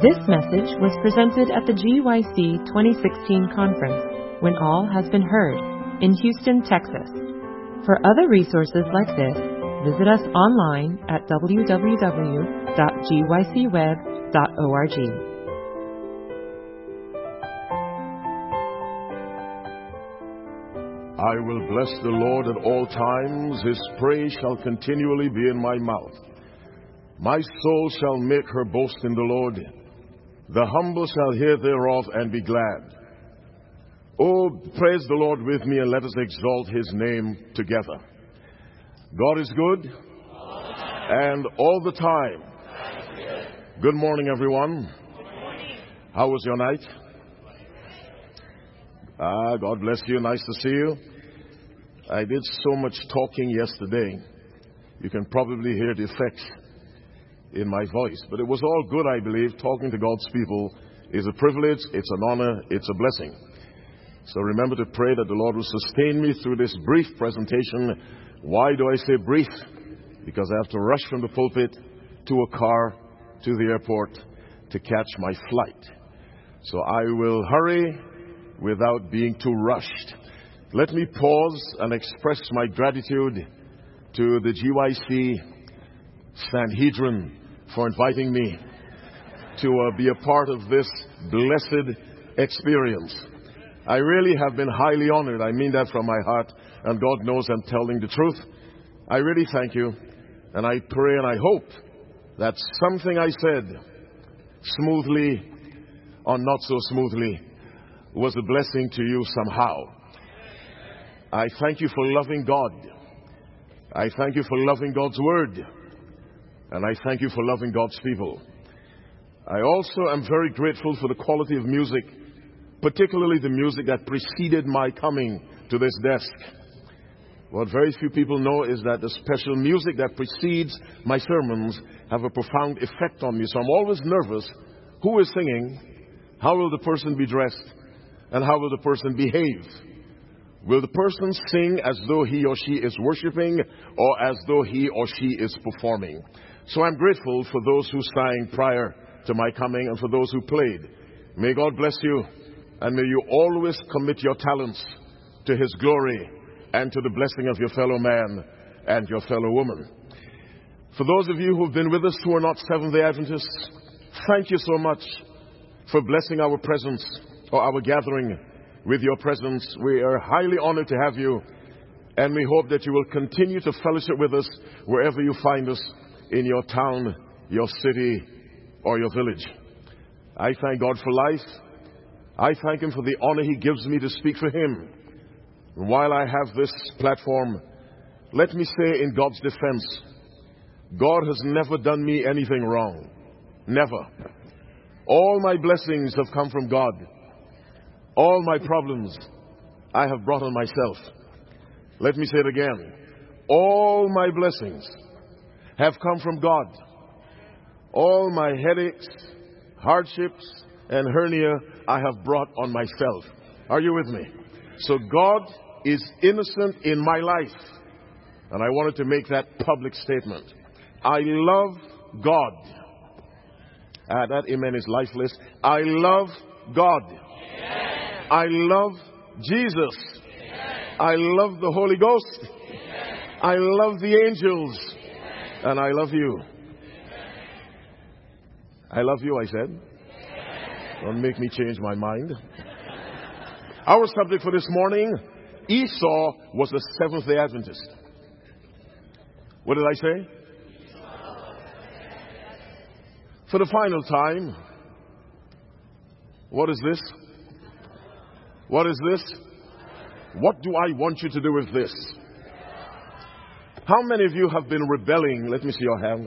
This message was presented at the GYC 2016 conference, When All Has Been Heard, in Houston, Texas. For other resources like this, visit us online at www.gycweb.org. I will bless the Lord at all times. His praise shall continually be in my mouth. My soul shall make her boast in the Lord. The humble shall hear thereof and be glad. Oh, praise the Lord with me, and let us exalt his name together. God is good, and all the time. Good morning, everyone. How was your night? God bless you. Nice to see you. I did so much talking yesterday. You can probably hear the effects in my voice. But it was all good, I believe. Talking to God's people is a privilege, it's an honor, it's a blessing. So remember to pray that the Lord will sustain me through this brief presentation. Why do I say brief? Because I have to rush from the pulpit to a car to the airport to catch my flight. So I will hurry without being too rushed. Let me pause and express my gratitude to the GYC Sanhedrin for inviting me to be a part of this blessed experience. I really have been highly honored. I mean that from my heart, and God knows I'm telling the truth. I really thank you, and I pray and I hope that something I said, smoothly or not so smoothly, was a blessing to you somehow. I thank you for loving God. I thank you for loving God's Word. And I thank you for loving God's people. I also am very grateful for the quality of music, particularly the music that preceded my coming to this desk. What very few people know is that the special music that precedes my sermons have a profound effect on me. So I'm always nervous. Who is singing? How will the person be dressed? And how will the person behave? Will the person sing as though he or she is worshiping, or as though he or she is performing? So I'm grateful for those who sang prior to my coming and for those who played. May God bless you, and may you always commit your talents to his glory and to the blessing of your fellow man and your fellow woman. For those of you who've been with us who are not Seventh-day Adventists, thank you so much for blessing our presence or our gathering with your presence. We are highly honored to have you, and we hope that you will continue to fellowship with us wherever you find us, in your town, your city, or your village. I thank God for life. I thank him for the honor he gives me to speak for him. And while I have this platform, let me say in God's defense, God has never done me anything wrong. Never. All my blessings have come from God. All my problems I have brought on myself. Let me say it again. All my blessings have come from God. All my headaches, hardships, and hernia I have brought on myself. Are you with me? So God is innocent in my life. And I wanted to make that public statement. I love God. That amen is lifeless. I love God. I love Jesus. I love the Holy Ghost. I love the angels. And I love you. I love you, I said. Don't make me change my mind. Our subject for this morning, Esau was a Seventh-day Adventist. What did I say? For the final time, what is this? What is this? What do I want you to do with this? How many of you have been rebelling? Let me see your hand.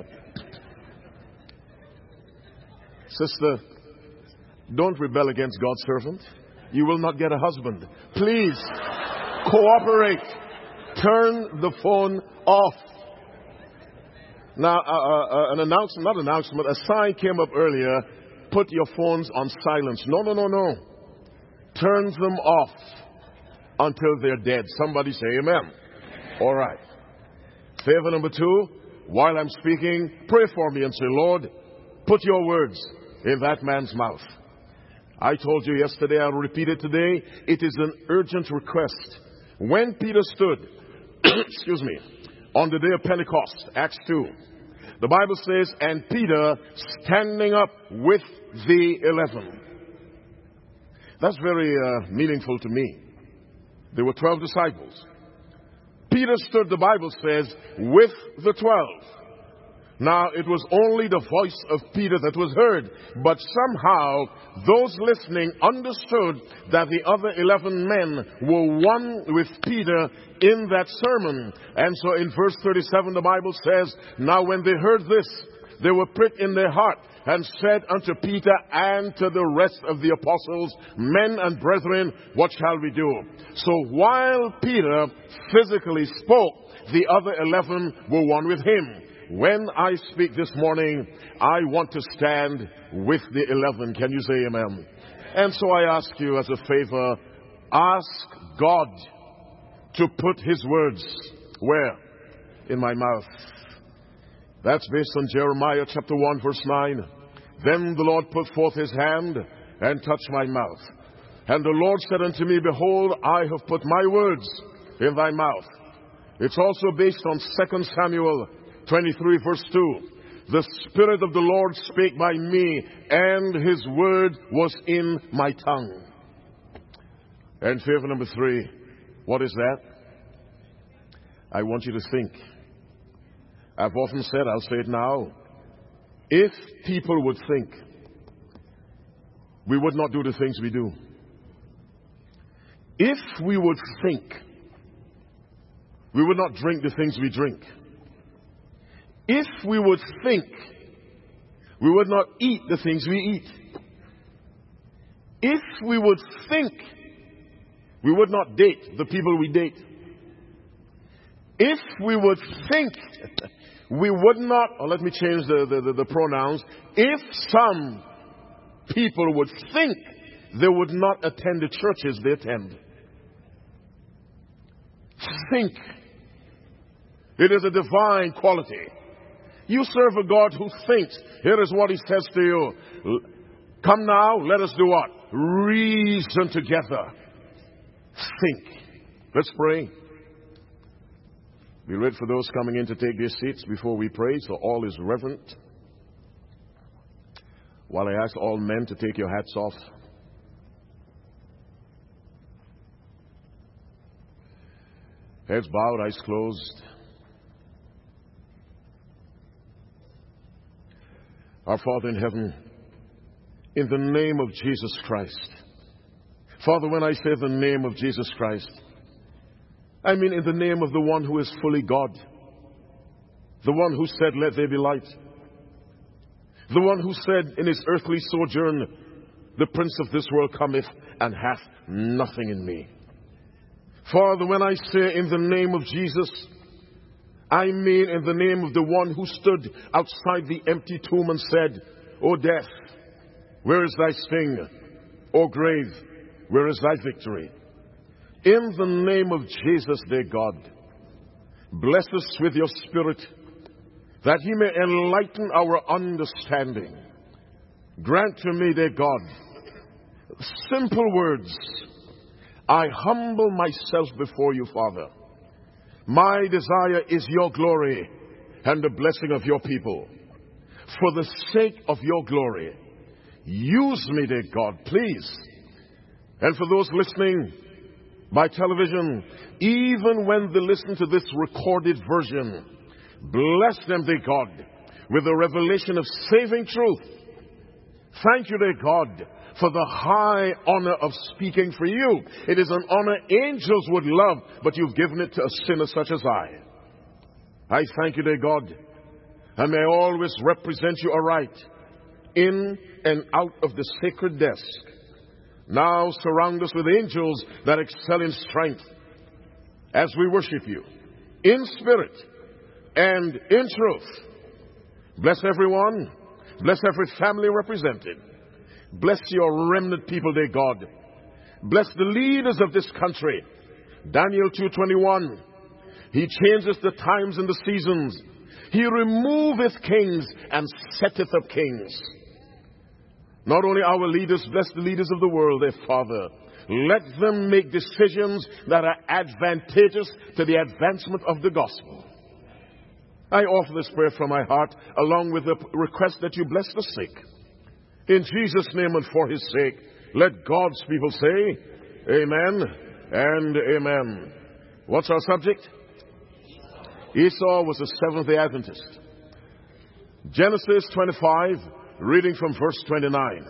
Sister, don't rebel against God's servant. You will not get a husband. Please, cooperate. Turn the phone off. Now, a sign came up earlier. Put your phones on silence. No. Turn them off until they're dead. Somebody say amen. All right. Favor number 2, while I'm speaking, pray for me and say, Lord, put your words in that man's mouth. I told you yesterday, I'll repeat it today, it is an urgent request. When Peter stood, excuse me, on the day of Pentecost, Acts 2, the Bible says, and Peter standing up with the 11. That's very meaningful to me. There were 12 disciples. Peter stood, the Bible says, with the 12. Now, it was only the voice of Peter that was heard, but somehow those listening understood that the other 11 men were one with Peter in that sermon. And so in verse 37, the Bible says, now when they heard this, they were pricked in their heart and said unto Peter and to the rest of the apostles, men and brethren, what shall we do? So while Peter physically spoke, the other 11 were one with him. When I speak this morning, I want to stand with the 11. Can you say amen? And so I ask you as a favor, ask God to put His words where? In my mouth. That's based on Jeremiah chapter 1 verse 9. Then the Lord put forth His hand and touched my mouth. And the Lord said unto me, behold, I have put my words in thy mouth. It's also based on 2 Samuel 23 verse 2. The Spirit of the Lord spake by me, and His word was in my tongue. And favor number 3, what is that? I want you to think. I've often said, I'll say it now. If people would think, we would not do the things we do. If we would think, we would not drink the things we drink. If we would think, we would not eat the things we eat. If we would think, we would not date the people we date. If we would think, we would not, or let me change the pronouns, if some people would think, they would not attend the churches they attend. Think. It is a divine quality. You serve a God who thinks. Here is what He says to you. Come now, let us do what? Reason together. Think. Let's pray. Be ready for those coming in to take their seats before we pray, so all is reverent. While I ask all men to take your hats off. Heads bowed, eyes closed. Our Father in heaven, in the name of Jesus Christ. Father, when I say the name of Jesus Christ, I mean in the name of the one who is fully God. The one who said, let there be light. The one who said in His earthly sojourn, the prince of this world cometh and hath nothing in me. Father, when I say in the name of Jesus, I mean in the name of the one who stood outside the empty tomb and said, O death, where is thy sting? O grave, where is thy victory? In the name of Jesus, dear God, bless us with your Spirit, that He may enlighten our understanding. Grant to me, dear God, simple words. I humble myself before you, Father. My desire is your glory and the blessing of your people. For the sake of your glory, use me, dear God, please. And for those listening by television, even when they listen to this recorded version, bless them, dear God, with the revelation of saving truth. Thank you, dear God, for the high honor of speaking for you. It is an honor angels would love, but you've given it to a sinner such as I thank you, dear God, and may I always represent you aright in and out of the sacred desk. Now surround us with angels that excel in strength as we worship you in spirit and in truth. Bless everyone. Bless every family represented. Bless your remnant people, dear God. Bless the leaders of this country. Daniel 2:21. He changes the times and the seasons. He removeth kings and setteth up kings. Not only our leaders, bless the leaders of the world, their Father. Let them make decisions that are advantageous to the advancement of the gospel. I offer this prayer from my heart, along with the request that you bless the sick. In Jesus' name and for his sake, let God's people say, amen and amen. What's our subject? Esau was a Seventh-day Adventist. Genesis 25, reading from verse 29.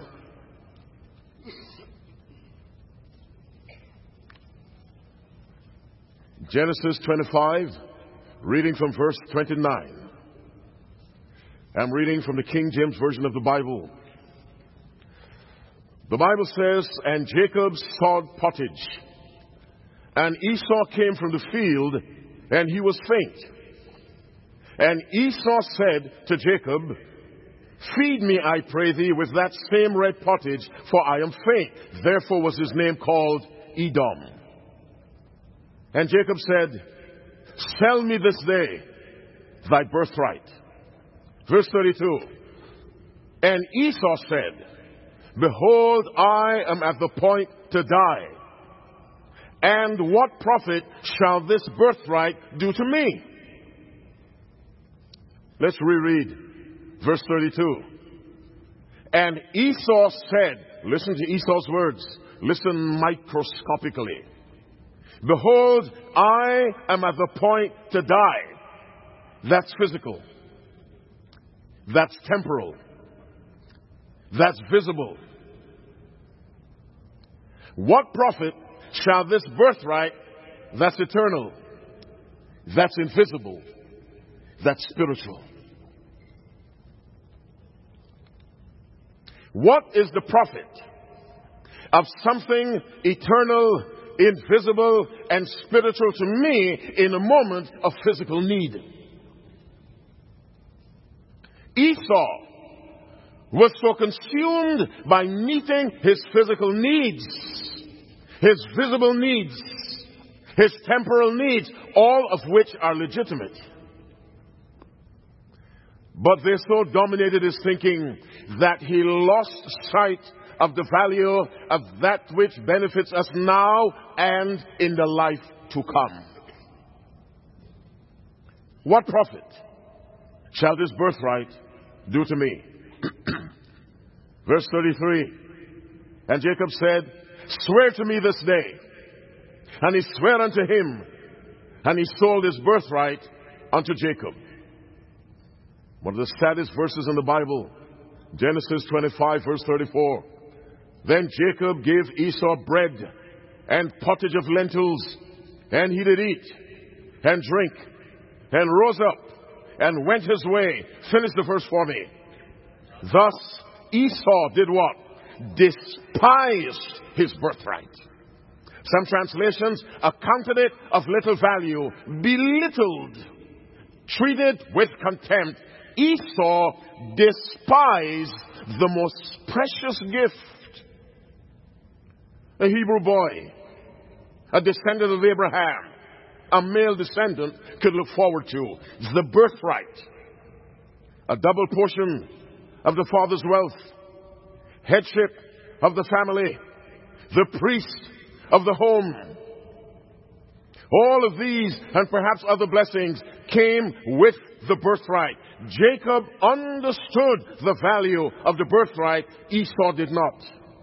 Genesis 25, reading from verse 29. I'm reading from the King James Version of the Bible. The Bible says, and Jacob sawed pottage, and Esau came from the field, and he was faint. And Esau said to Jacob, feed me, I pray thee, with that same red pottage, for I am faint. Therefore was his name called Edom. And Jacob said, sell me this day thy birthright. Verse 32. And Esau said, behold, I am at the point to die. And what profit shall this birthright do to me? Let's reread verse 32. And Esau said, listen to Esau's words, listen microscopically. Behold, I am at the point to die. That's physical. That's temporal. That's visible. What profit shall this birthright, that's eternal, that's invisible, that's spiritual? What is the profit of something eternal, invisible, and spiritual to me in a moment of physical need? Esau was so consumed by meeting his physical needs, his visible needs, his temporal needs, all of which are legitimate. But they so dominated his thinking that he lost sight of the value of that which benefits us now and in the life to come. What profit shall this birthright do to me? Verse 33. And Jacob said, swear to me this day. And he sware unto him, and he sold his birthright unto Jacob. One of the saddest verses in the Bible, Genesis 25, verse 34. Then Jacob gave Esau bread and pottage of lentils, and he did eat and drink, and rose up and went his way. Finish the verse for me. Thus Esau did what? Despised his birthright. Some translations accounted it of little value, belittled, treated with contempt. Esau despised the most precious gift a Hebrew boy, a descendant of Abraham, a male descendant could look forward to. The birthright, a double portion of the father's wealth, headship of the family, the priest of the home. All of these and perhaps other blessings came with the birthright. Jacob understood the value of the birthright. Esau did not.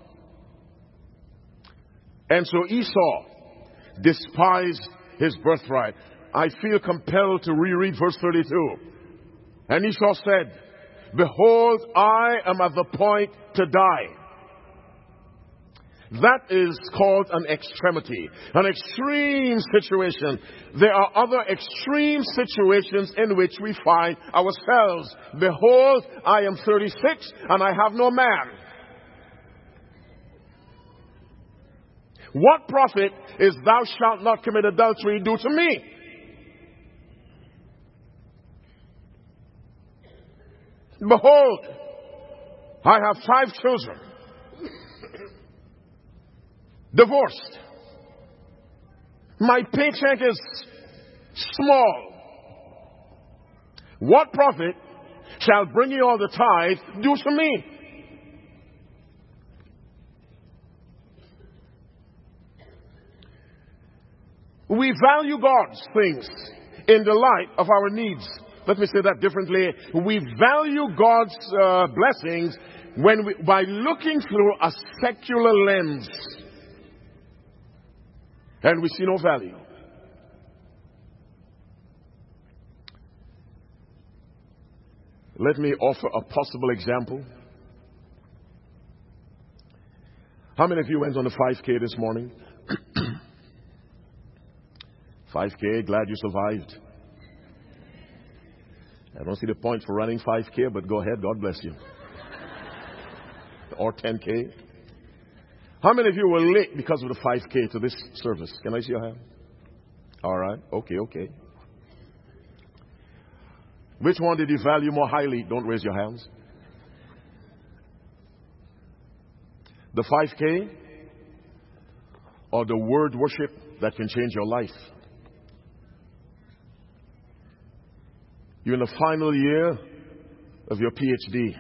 And so Esau despised his birthright. I feel compelled to reread verse 32. And Esau said, behold, I am at the point to die. That is called an extremity, an extreme situation. There are other extreme situations in which we find ourselves. Behold, I am 36 and I have no man. What profit is thou shalt not commit adultery do to me? Behold, I have 5 children. Divorced. My paycheck is small. What profit shall bring you all the tithe do to me? We value God's things in the light of our needs. Let me say that differently. We value God's blessings by looking through a secular lens. And we see no value. Let me offer a possible example. How many of you went on the 5K this morning? 5K, glad you survived. I don't see the point for running 5K, but go ahead, God bless you. Or 10K. How many of you were late because of the 5K to this service? Can I see your hand? All right, okay. Which one did you value more highly? Don't raise your hands. The 5K or the word worship that can change your life? You're in the final year of your PhD.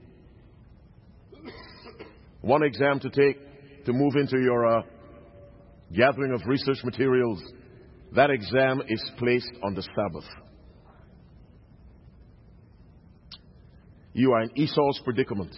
One exam to take to move into your gathering of research materials. That exam is placed on the Sabbath. You are in Esau's predicament.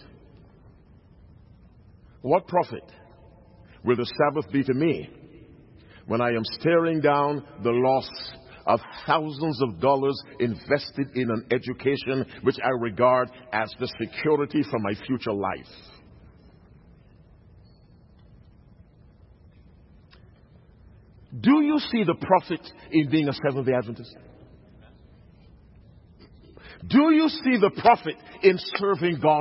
What profit will the Sabbath be to me when I am staring down the loss of thousands of dollars invested in an education which I regard as the security for my future life? Do you see the profit in being a Seventh-day Adventist? Do you see the profit in serving God?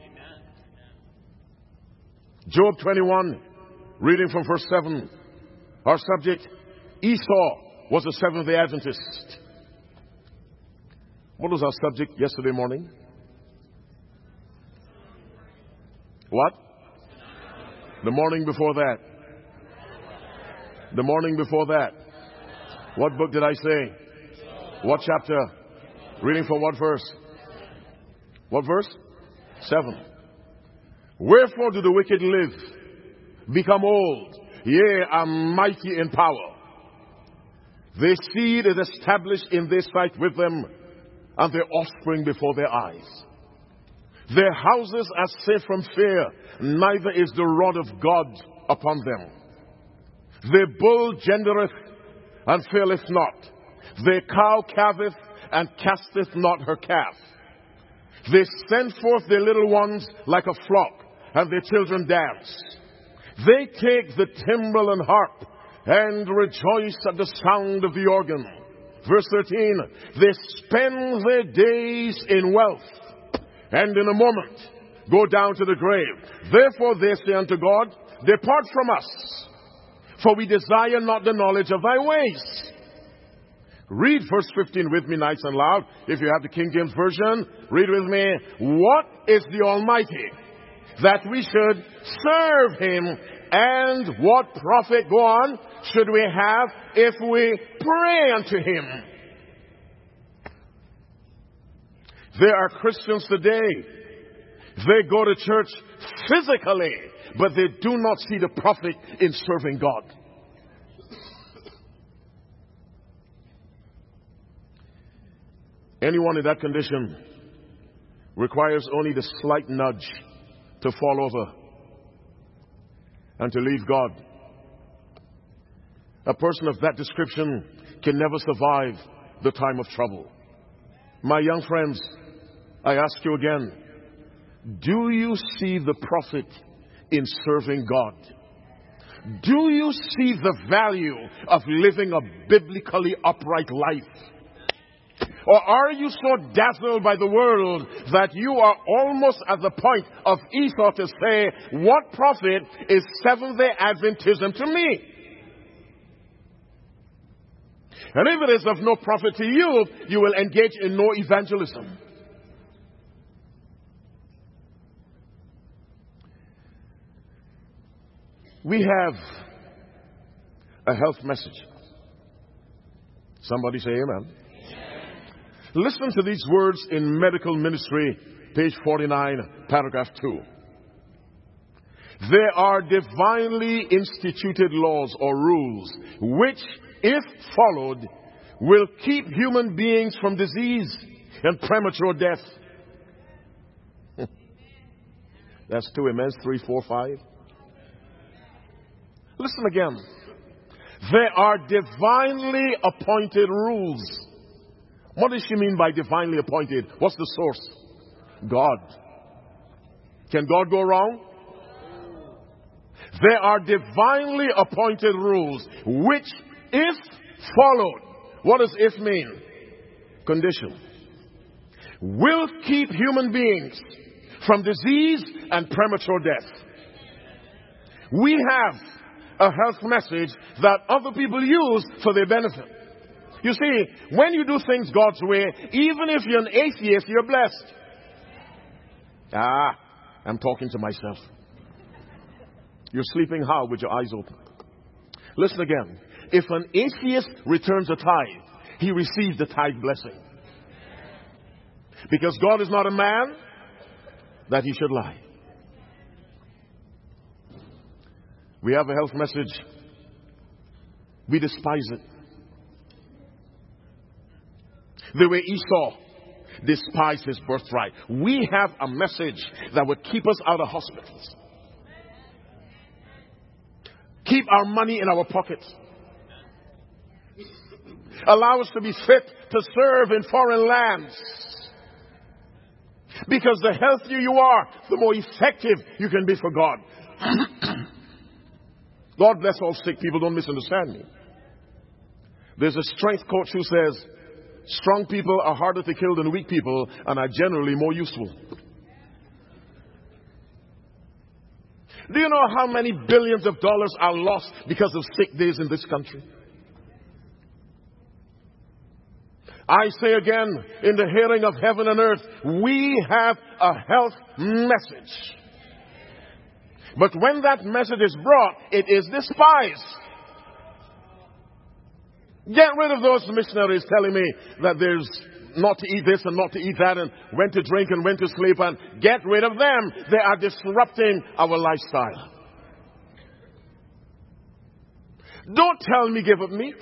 Job 21, reading from verse 7. Our subject, Esau was a Seventh-day Adventist. What was our subject yesterday morning? What? The morning before that. The morning before that. What book did I say? What chapter? Reading from what verse? What verse? 7. Wherefore do the wicked live, become old, yea, are mighty in power. Their seed is established in their sight with them, and their offspring before their eyes. Their houses are safe from fear, neither is the rod of God upon them. Their bull gendereth, and faileth not. Their cow calveth, and casteth not her calf. They send forth their little ones like a flock, and their children dance. They take the timbrel and harp, and rejoice at the sound of the organ. Verse 13, they spend their days in wealth, and in a moment go down to the grave. Therefore they say unto God, depart from us, for we desire not the knowledge of thy ways. Read verse 15 with me nice and loud. If you have the King James Version, read with me. What is the Almighty that we should serve him? And what profit, go on, should we have if we pray unto him? There are Christians today. They go to church physically, but they do not see the profit in serving God. Anyone in that condition requires only the slight nudge to fall over and to leave God. A person of that description can never survive the time of trouble. My young friends, I ask you again, do you see the profit in serving God? Do you see the value of living a biblically upright life? Or are you so dazzled by the world that you are almost at the point of Esau to say, what profit is Seventh-day Adventism to me? And if it is of no profit to you, you will engage in no evangelism. We have a health message. Somebody say amen. Listen to these words in Medical Ministry, page 49, paragraph 2. There are divinely instituted laws or rules which, if followed, will keep human beings from disease and premature death. That's 2 Amens 3, 4, 5. Listen again. There are divinely appointed rules. What does she mean by divinely appointed? What's the source? God. Can God go wrong? There are divinely appointed rules which, if followed, what does if mean? Condition. Will keep human beings from disease and premature death. We have a health message that other people use for their benefit. You see, when you do things God's way, even if you're an atheist, you're blessed. I'm talking to myself. You're sleeping how with your eyes open? Listen again. If an atheist returns a tithe, he receives the tithe blessing. Because God is not a man that he should lie. We have a health message. We despise it. The way Esau despised his birthright. We have a message that would keep us out of hospitals. Keep our money in our pockets. Allow us to be fit to serve in foreign lands. Because the healthier you are, the more effective you can be for God. God bless all sick people, don't misunderstand me. There's a strength coach who says, strong people are harder to kill than weak people and are generally more useful. Do you know how many billions of dollars are lost because of sick days in this country? I say again, in the hearing of heaven and earth, we have a health message. But when that message is brought, it is despised. Get rid of those missionaries telling me that there's not to eat this and not to eat that and when to drink and when to sleep, and get rid of them. They are disrupting our lifestyle. Don't tell me give up meat.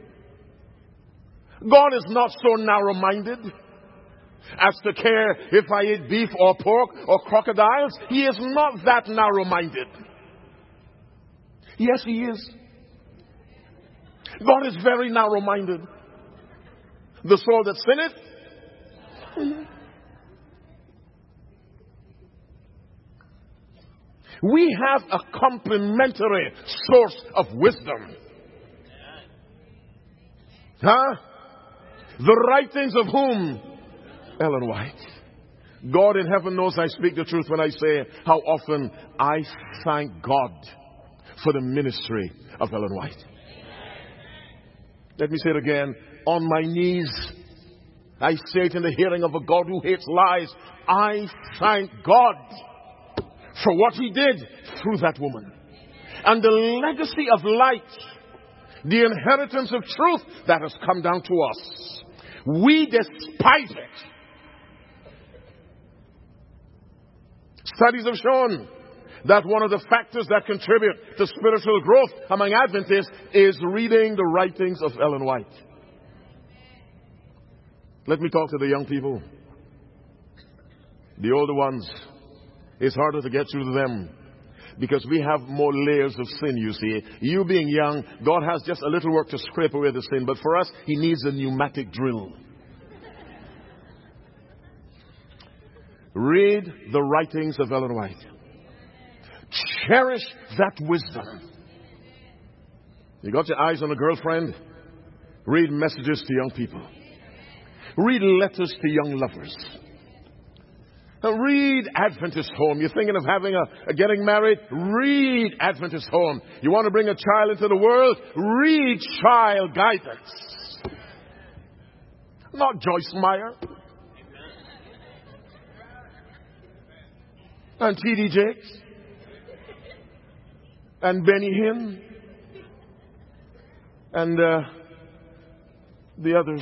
God is not so narrow-minded as to care if I eat beef or pork or crocodiles. He is not that narrow-minded. Yes, he is. God is very narrow-minded. The soul that sinneth. We have a complementary source of wisdom. The writings of whom? Ellen White. God in heaven knows I speak the truth when I say how often I thank God for the ministry of Ellen White. Let me say it again. On my knees, I say it in the hearing of a God who hates lies. I thank God for what he did through that woman. And the legacy of light, the inheritance of truth that has come down to us. We despise it. Studies have shown that one of the factors that contribute to spiritual growth among Adventists is reading the writings of Ellen White. Let me talk to the young people. The older ones, it's harder to get through to them because we have more layers of sin, you see. You being young, God has just a little work to scrape away the sin, but for us, he needs a pneumatic drill. Read the writings of Ellen White. Cherish that wisdom. You got your eyes on a girlfriend? Read messages to young people. Read letters to young lovers. Read Adventist Home. You're thinking of having getting married? Read Adventist Home. You want to bring a child into the world? Read Child Guidance. Not Joyce Meyer. And T.D. Jakes. And Benny Hinn. And the others.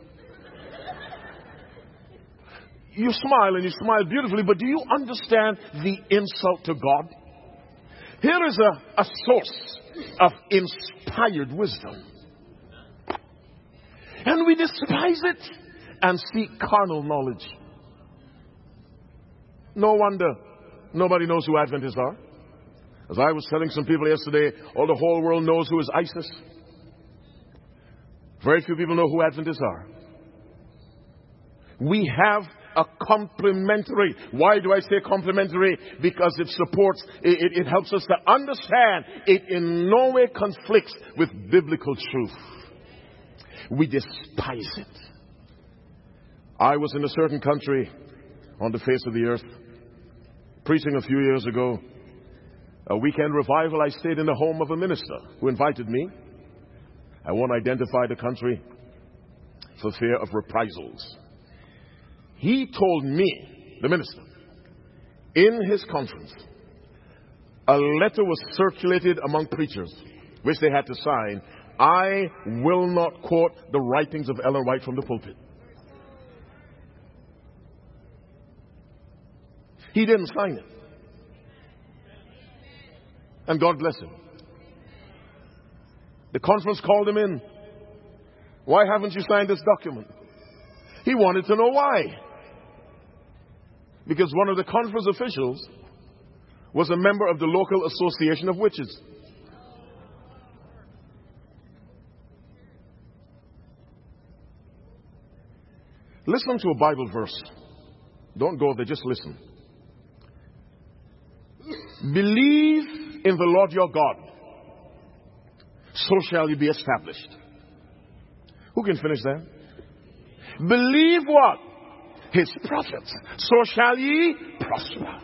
You smile and you smile beautifully, but do you understand the insult to God? Here is a source of inspired wisdom. and we despise it and seek carnal knowledge. No wonder nobody knows who Adventists are. As I was telling some people yesterday, all the whole world knows who is ISIS. Very few people know who Adventists are. We have a complementary. Why do I say complementary? Because it supports, it helps us to understand. It in no way conflicts with biblical truth. We despise it. I was in a certain country on the face of the earth, preaching a few years ago. A weekend revival. I stayed in the home of a minister who invited me. I won't identify the country for fear of reprisals. He told me, the minister, in his conference, a letter was circulated among preachers, which they had to sign. I will not quote the writings of Ellen White from the pulpit. He didn't sign it. And God bless him. The conference called him in. Why haven't you signed this document? He wanted to know why. Because one of the conference officials was a member of the local association of witches. Listen to a Bible verse. Don't go there, just listen. Believe in the Lord your God, so shall you be established. Who can finish that? Believe what? His prophets, so shall ye prosper.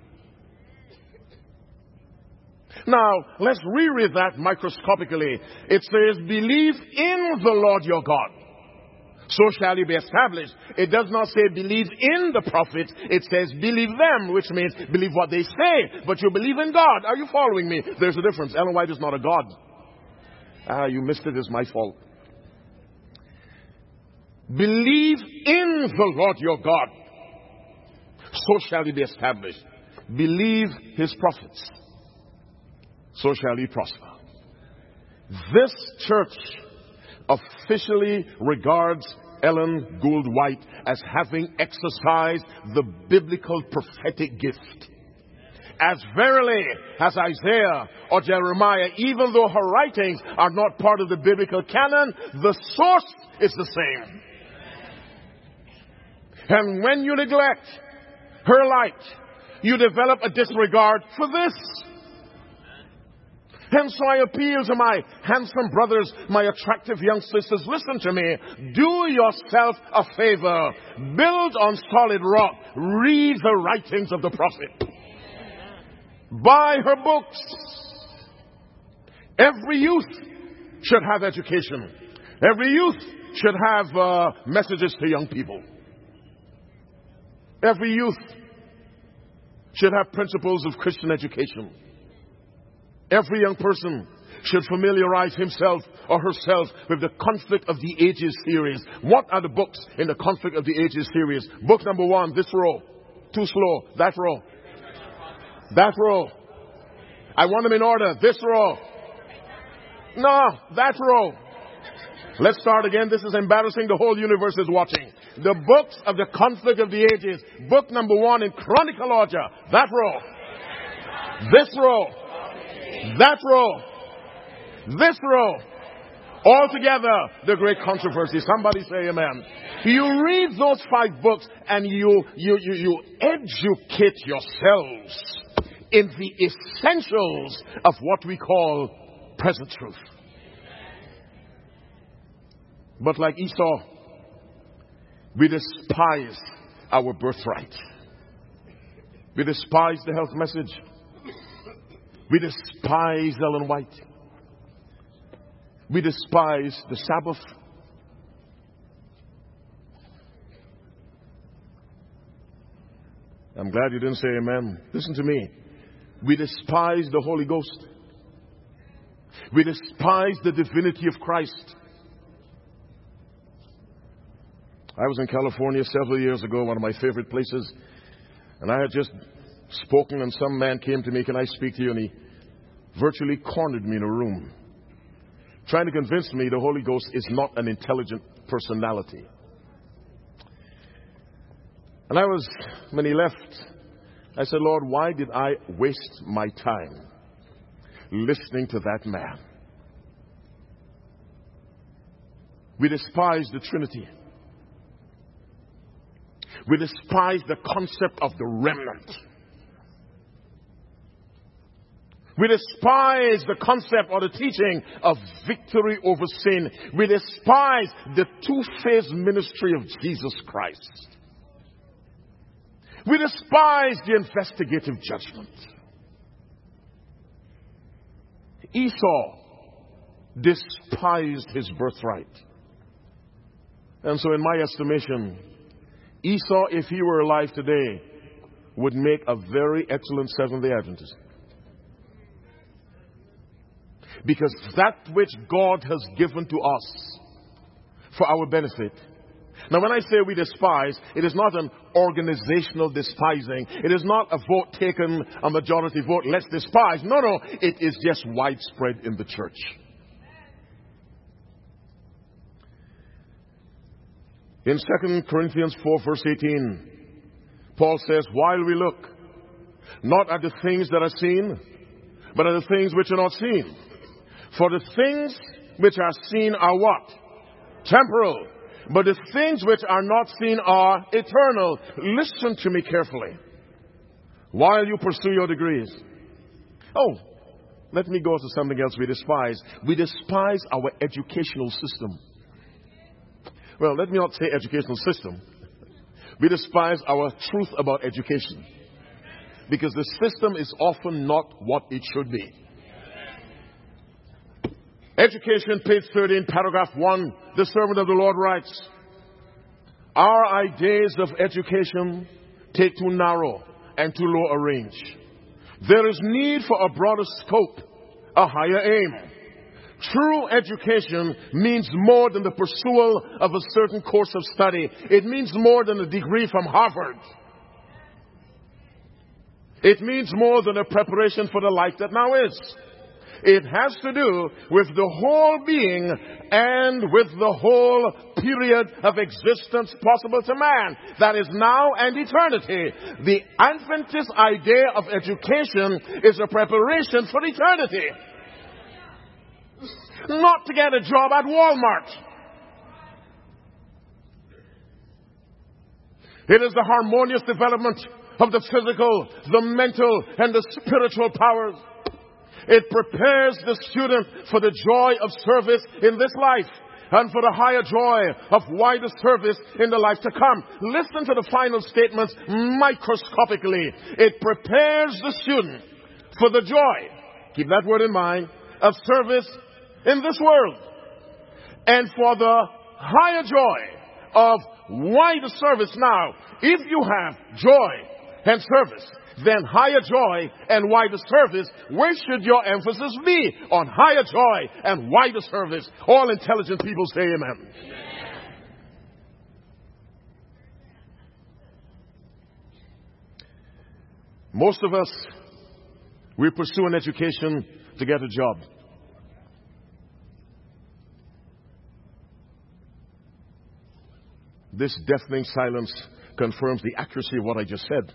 Now, let's reread that microscopically. It says, believe in the Lord your God, so shall you be established. It does not say believe in the prophets. It says believe them, which means believe what they say, but you believe in God. Are you following me? There's a difference. Ellen White is not a God. You missed it. It's my fault. Believe in the Lord your God, so shall you be established. Believe his prophets, so shall you prosper. This church officially regards Ellen Gould White as having exercised the biblical prophetic gift. As verily as Isaiah or Jeremiah, even though her writings are not part of the biblical canon, the source is the same. And when you neglect her light, you develop a disregard for this. And so I appeal to my handsome brothers, my attractive young sisters, listen to me. Do yourself a favor. Build on solid rock. Read the writings of the prophet. Buy her books. Every youth should have education. Every youth should have messages to young people. Every youth should have principles of Christian education. Every young person should familiarize himself or herself with the Conflict of the Ages series. What are the books in the Conflict of the Ages series? Book number 1, this row. Too slow. That row. That row. I want them in order. This row. No, that row. Let's start again. This is embarrassing. The whole universe is watching. The books of the Conflict of the Ages. Book number 1 in chronological order. That row. This row. That row. This row. All together, the great controversy. Somebody say amen. You read those 5 books and you educate yourselves in the essentials of what we call present truth. But like Esau, we despise our birthright. We despise the health message. We despise Ellen White. We despise the Sabbath. I'm glad you didn't say amen. Listen to me. We despise the Holy Ghost. We despise the divinity of Christ. I was in California several years ago, one of my favorite places, and I had just spoken, and some man came to me, "Can I speak to you?" And he virtually cornered me in a room. trying to convince me the Holy Ghost is not an intelligent personality. And when he left, I said, Lord, why did I waste my time listening to that man? We despise the Trinity. We despise the concept of the remnant. We despise the concept or the teaching of victory over sin. We despise the two-phase ministry of Jesus Christ. We despise the investigative judgment. Esau despised his birthright. And so in my estimation, Esau, if he were alive today, would make a very excellent Seventh-day Adventist. Because that which God has given to us for our benefit. Now when I say we despise, it is not an organizational despising. It is not a vote taken, a majority vote, let's despise. No, it is just widespread in the church. In 2 Corinthians 4 verse 18, Paul says, while we look not at the things that are seen, but at the things which are not seen. For the things which are seen are what? Temporal. But the things which are not seen are eternal. Listen to me carefully while you pursue your degrees. Oh, let me go to something else we despise. We despise our educational system. Well, let me not say educational system. We despise our truth about education. Because the system is often not what it should be. Education, page 13, paragraph 1, the servant of the Lord writes, our ideas of education take too narrow and too low a range. There is need for a broader scope, a higher aim. True education means more than the pursuit of a certain course of study. It means more than a degree from Harvard. It means more than a preparation for the life that now is. It has to do with the whole being and with the whole period of existence possible to man. That is now and eternity. The Adventist idea of education is a preparation for eternity. Not to get a job at Walmart. It is the harmonious development of the physical, the mental, and the spiritual powers. It prepares the student for the joy of service in this life and for the higher joy of wider service in the life to come. Listen to the final statements microscopically. It prepares the student for the joy, keep that word in mind, of service in this world and for the higher joy of wider service now. If you have joy and service, then higher joy and wider service. Where should your emphasis be? On higher joy and wider service. All intelligent people say amen. Most of us, we pursue an education to get a job. This deafening silence confirms the accuracy of what I just said.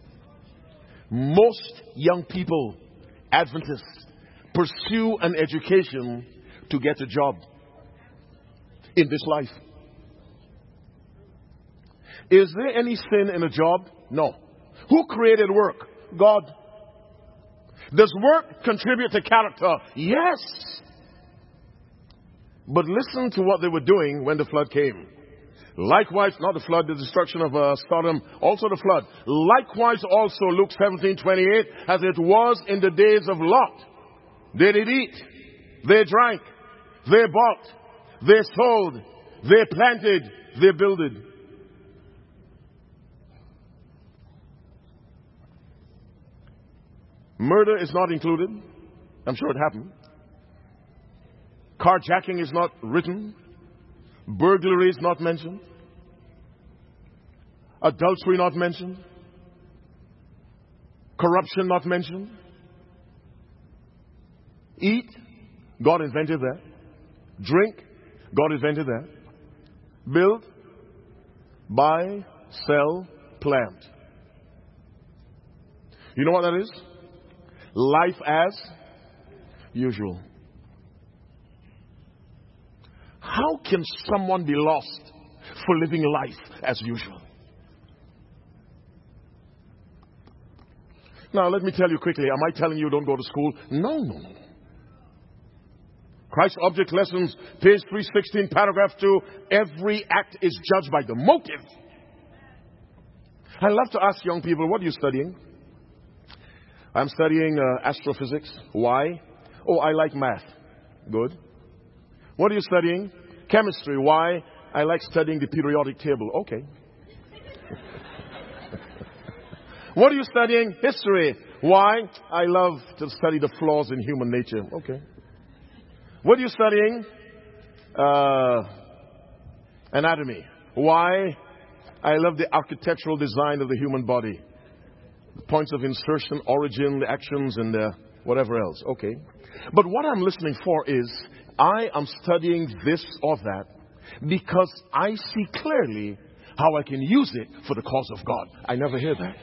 Most young people, Adventists, pursue an education to get a job in this life. Is there any sin in a job? No. Who created work? God. Does work contribute to character? Yes. But listen to what they were doing when the flood came. Likewise, not the flood, the destruction of Sodom, also the flood. Likewise also, Luke 17:28, as it was in the days of Lot. They did eat, they drank, they bought, they sold, they planted, they builded. Murder is not included. I'm sure it happened. Carjacking is not written. Burglary is not mentioned. Adultery not mentioned. Corruption not mentioned. Eat, God invented that. drink, God invented that. Build, buy, sell, plant. You know what that is? Life as usual. How can someone be lost for living life as usual? Now, let me tell you quickly. Am I telling you don't go to school? No. Christ Object Lessons, page 316, paragraph 2. Every act is judged by the motive. I love to ask young people, what are you studying? I'm studying astrophysics. Why? Oh, I like math. Good. What are you studying? Chemistry. Why? I like studying the periodic table. Okay. What are you studying? History. Why? I love to study the flaws in human nature. Okay. What are you studying? Anatomy. Why? I love the architectural design of the human body. Points of insertion, origin, the actions, and whatever else. Okay. But what I'm listening for is, I am studying this or that because I see clearly how I can use it for the cause of God. I never hear that.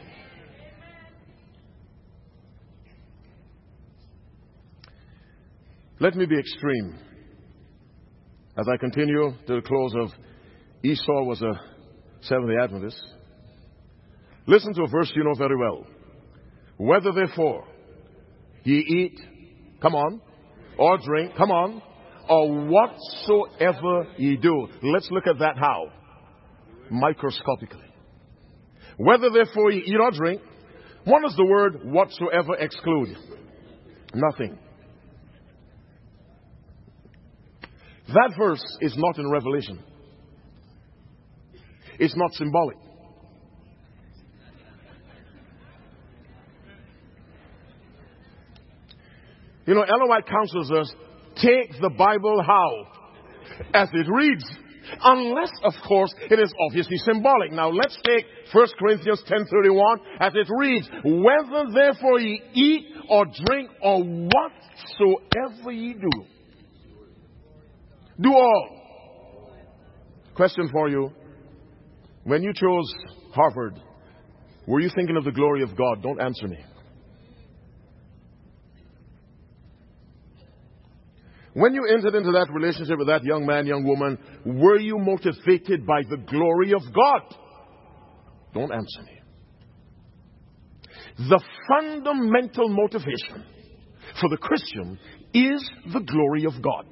Let me be extreme. As I continue to the close of Esau was a Seventh-day Adventist. Listen to a verse you know very well. Whether therefore ye eat, come on, or drink, come on, or whatsoever ye do. Let's look at that how? Microscopically. Whether therefore ye eat or drink, what does the word whatsoever exclude? Nothing. That verse is not in Revelation. It's not symbolic. You know, Ellen White counsels us, take the Bible how? As it reads. Unless, of course, it is obviously symbolic. Now, let's take 1 Corinthians 10:31 as it reads. Whether therefore ye eat or drink or whatsoever ye do. Do all. Question for you. When you chose Harvard, were you thinking of the glory of God? Don't answer me. When you entered into that relationship with that young man, young woman, were you motivated by the glory of God? Don't answer me. The fundamental motivation for the Christian is the glory of God.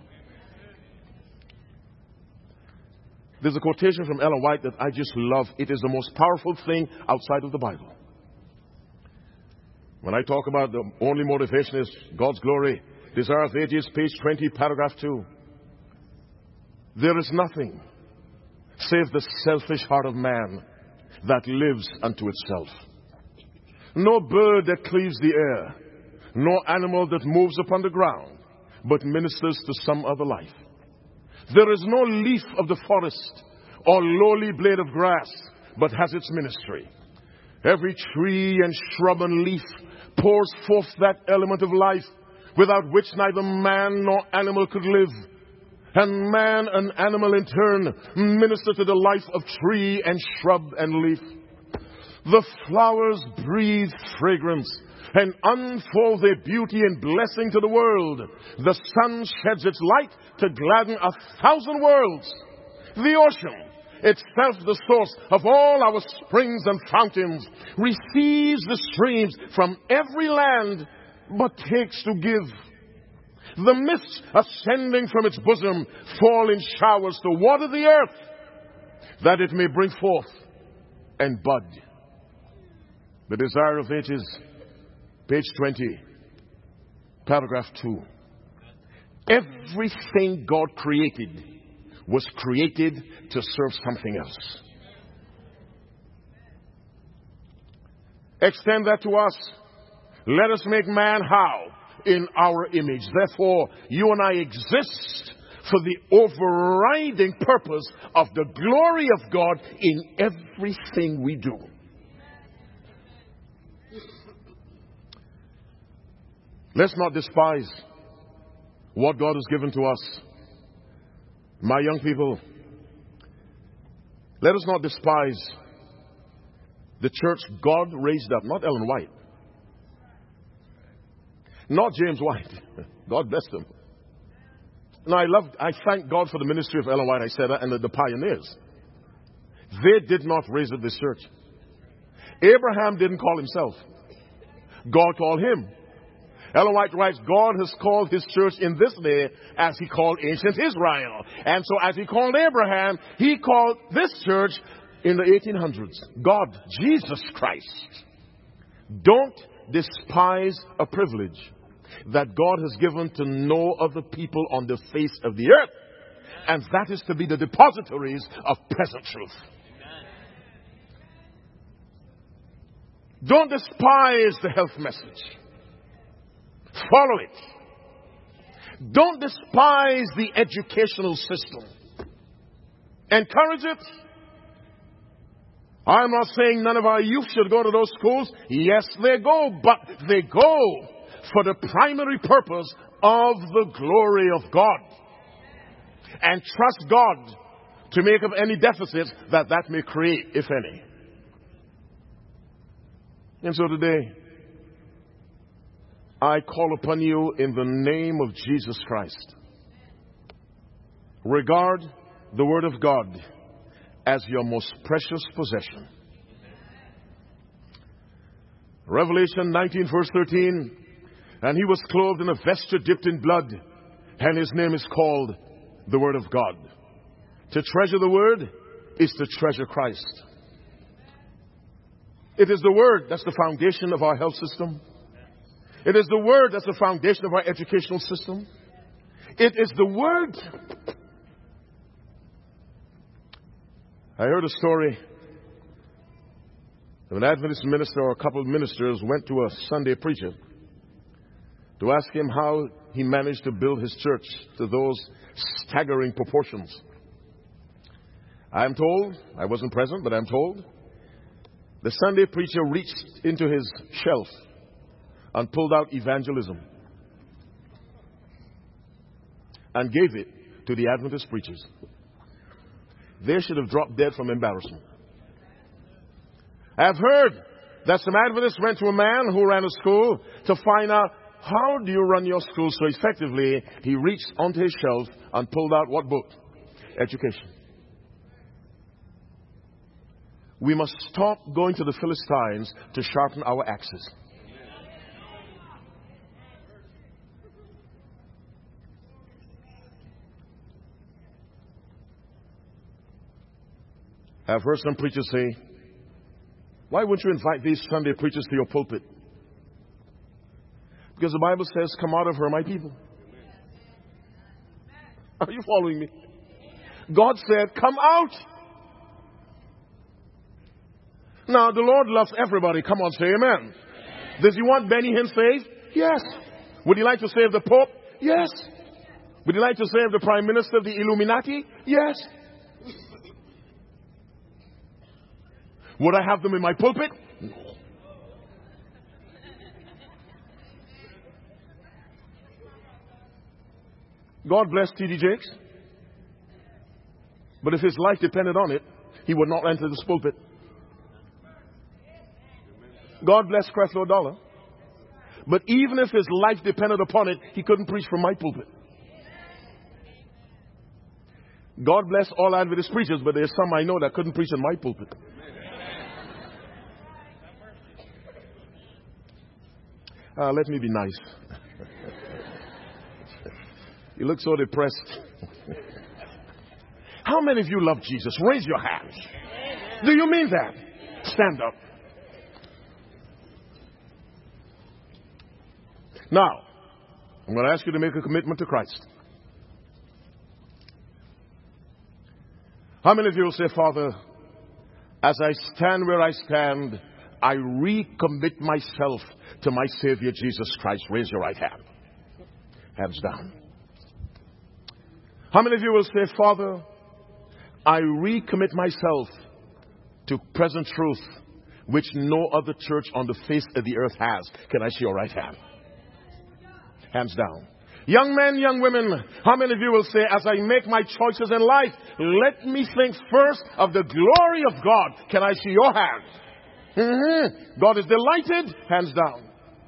There's a quotation from Ellen White that I just love. It is the most powerful thing outside of the Bible. When I talk about the only motivation is God's glory, Desire of Ages, page 20, paragraph 2. There is nothing save the selfish heart of man that lives unto itself. No bird that cleaves the air, no animal that moves upon the ground, but ministers to some other life. There is no leaf of the forest or lowly blade of grass, but has its ministry. Every tree and shrub and leaf pours forth that element of life, without which neither man nor animal could live. And man and animal in turn minister to the life of tree and shrub and leaf. The flowers breathe fragrance and unfold their beauty and blessing to the world. The sun sheds its light to gladden 1,000 worlds. The ocean, itself the source of all our springs and fountains, receives the streams from every land, but takes to give. The mists ascending from its bosom fall in showers to water the earth, that it may bring forth and bud. The Desire of Ages, page 20, paragraph 2. Everything God created was created to serve something else. Extend that to us. Let us make man how? In our image. Therefore, you and I exist for the overriding purpose of the glory of God in everything we do. Let's not despise what God has given to us My young people, let us not despise the church God raised up, not Ellen White, not James White. God bless them. Now, I thank God for the ministry of Ellen White, I said, and the pioneers. They did not raise up this church. Abraham didn't call himself. God called him. Ellen White writes, God has called his church in this day as he called ancient Israel. And so as he called Abraham, he called this church in the 1800s. God, Jesus Christ. Don't despise a privilege that God has given to no other people on the face of the earth. And that is to be the depositories of present truth. Don't despise the health message. Follow it. Don't despise the educational system. Encourage it. I'm not saying none of our youth should go to those schools. Yes, they go, but they go for the primary purpose of the glory of God. And trust God to make up any deficits that may create, if any. And so today, I call upon you in the name of Jesus Christ. Regard the Word of God as your most precious possession. Revelation 19 verse 13, and he was clothed in a vesture dipped in blood, and his name is called the Word of God. To treasure the Word is to treasure Christ. It is the Word that's the foundation of our health system. It is the Word that's the foundation of our educational system. It is the Word. I heard a story of an Adventist minister or a couple of ministers went to a Sunday preacher to ask him how he managed to build his church to those staggering proportions. I'm told, I wasn't present, but I'm told, the Sunday preacher reached into his shelf and pulled out evangelism and gave it to the Adventist preachers. They should have dropped dead from embarrassment. I've heard that some Adventists went to a man who ran a school to find out, how do you run your school so effectively? He reached onto his shelf and pulled out what book? Education. We must stop going to the Philistines to sharpen our axes. I've heard some preachers say, why wouldn't you invite these Sunday preachers to your pulpit? Because the Bible says, come out of her, my people. Are you following me? God said, come out. Now, the Lord loves everybody. Come on, say amen. Does he want Benny Hinn saved? Yes. Would he like to save the Pope? Yes. Would he like to save the Prime Minister of the Illuminati? Yes. Would I have them in my pulpit? No. God bless T.D. Jakes. But if his life depended on it, he would not enter this pulpit. God bless Creflo Dollar. But even if his life depended upon it, he couldn't preach from my pulpit. God bless all Adventist preachers, but there's some I know that couldn't preach in my pulpit. Let me be nice. You look so depressed. How many of you love Jesus? Raise your hands. Do you mean that? Stand up. Now, I'm going to ask you to make a commitment to Christ. How many of you will say, Father, as I stand where I stand, I recommit myself to my Savior Jesus Christ? Raise your right hand. Hands down. How many of you will say, Father, I recommit myself to present truth, which no other church on the face of the earth has? Can I see your right hand? Hands down. Young men, young women, how many of you will say, as I make my choices in life, let me think first of the glory of God? Can I see your hands? God is delighted, hands down.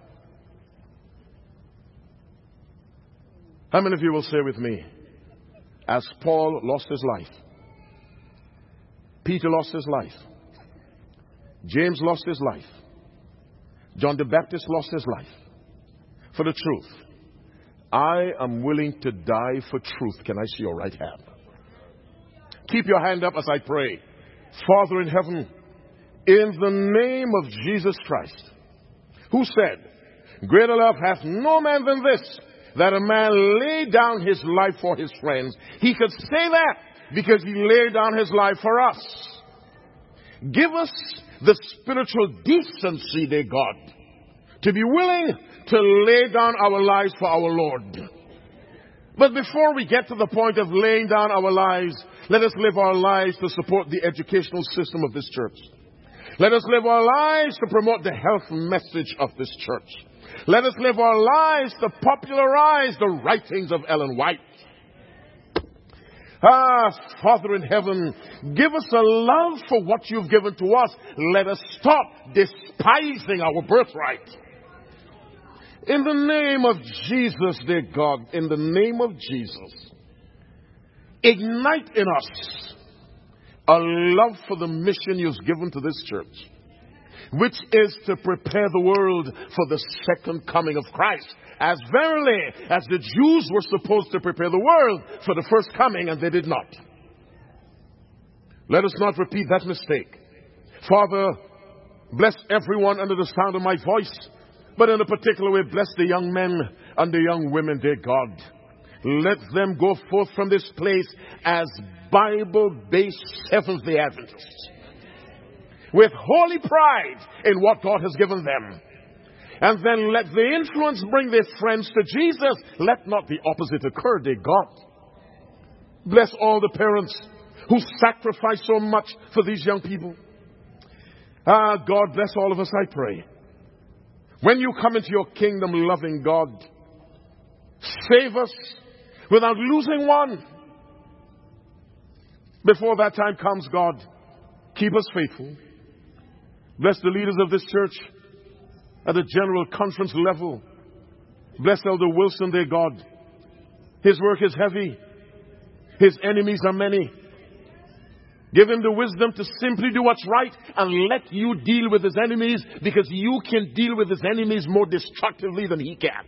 How many of you will say with me, as Paul lost his life, Peter lost his life, James lost his life, John the Baptist lost his life for the truth. I am willing to die for truth. Can I see your right hand? Keep your hand up as I pray. Father in heaven, in the name of Jesus Christ, who said, greater love hath no man than this, that a man lay down his life for his friends. He could say that because he laid down his life for us. Give us the spiritual decency, dear God, to be willing to lay down our lives for our Lord. But before we get to the point of laying down our lives, let us live our lives to support the educational system of this church. Let us live our lives to promote the health message of this church. Let us live our lives to popularize the writings of Ellen White. Father in heaven, give us a love for what you've given to us. Let us stop despising our birthright. In the name of Jesus, dear God, in the name of Jesus, ignite in us a love for the mission you've given to this church, which is to prepare the world for the second coming of Christ. As verily as the Jews were supposed to prepare the world for the first coming, and they did not. Let us not repeat that mistake. Father, bless everyone under the sound of my voice, but in a particular way, bless the young men and the young women, dear God. Let them go forth from this place as Bible-based Seventh-day Adventists, with holy pride in what God has given them. And then let the influence bring their friends to Jesus. Let not the opposite occur, dear God. Bless all the parents who sacrifice so much for these young people. God bless all of us, I pray. When you come into your kingdom, loving God, save us without losing one. Before that time comes, God, keep us faithful. Bless the leaders of this church at the general conference level. Bless Elder Wilson, dear God. His work is heavy. His enemies are many. Give him the wisdom to simply do what's right and let you deal with his enemies, because you can deal with his enemies more destructively than he can.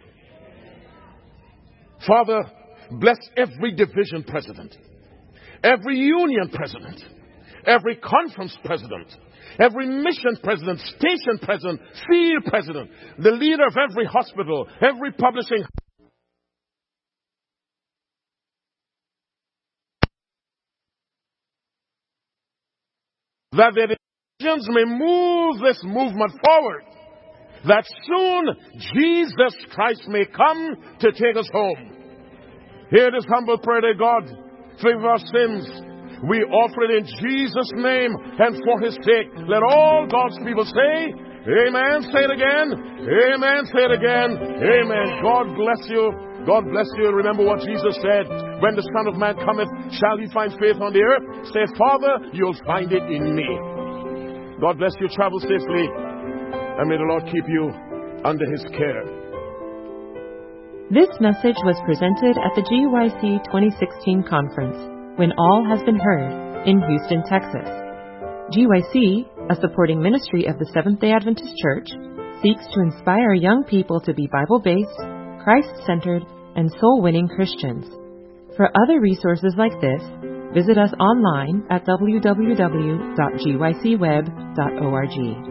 Father, bless every division president, every union president, every conference president, every mission president, station president, field president, the leader of every hospital, every publishing that their decisions may move this movement forward, that soon Jesus Christ may come to take us home. Hear this humble prayer, dear God. Forgive our sins. We offer it in Jesus' name and for his sake. Let all God's people say, amen. Say it again. Amen. Say it again. Amen. God bless you. God bless you. Remember what Jesus said. When the Son of Man cometh, shall he find faith on the earth? Say, Father, you'll find it in me. God bless you. Travel safely. And may the Lord keep you under his care. This message was presented at the GYC 2016 conference, When All Has Been Heard, in Houston, Texas. GYC, a supporting ministry of the Seventh-day Adventist Church, seeks to inspire young people to be Bible-based, Christ-centered, and soul-winning Christians. For other resources like this, visit us online at www.gycweb.org.